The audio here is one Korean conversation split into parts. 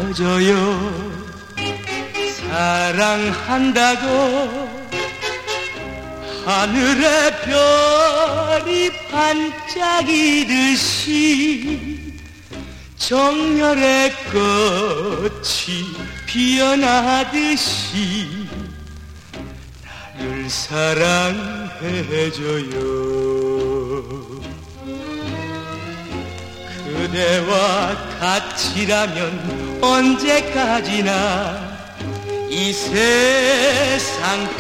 속삭여줘요. 사랑한다고 하늘의 별이 반짝이듯이 정열의 꽃이 피어나듯이 나를 사랑해줘요. 그대와 같이라면 언제까지나 이 세상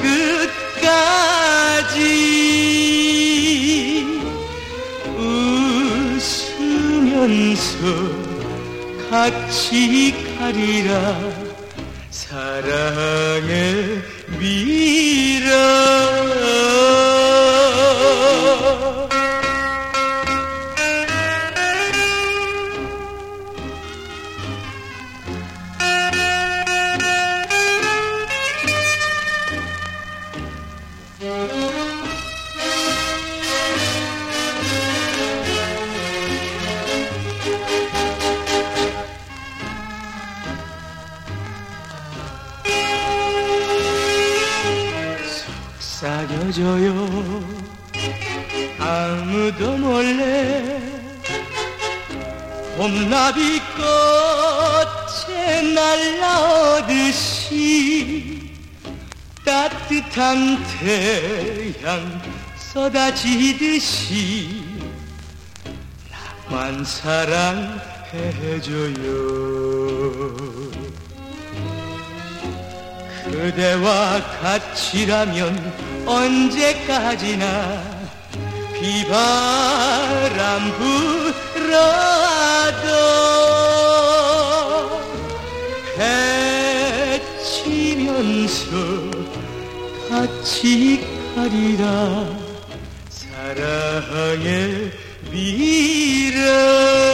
끝까지 웃으면서 같이 가리라. 사랑의 미라. 속삭여줘요. 아무도 몰래 봄나비 꽃에 날라오듯이 따뜻한 태양 쏟아지듯이 나만 사랑해줘요. 그대와 같이라면 언제까지나 비바람 불어도 해치면서 같이 가리라. 사랑의 미라.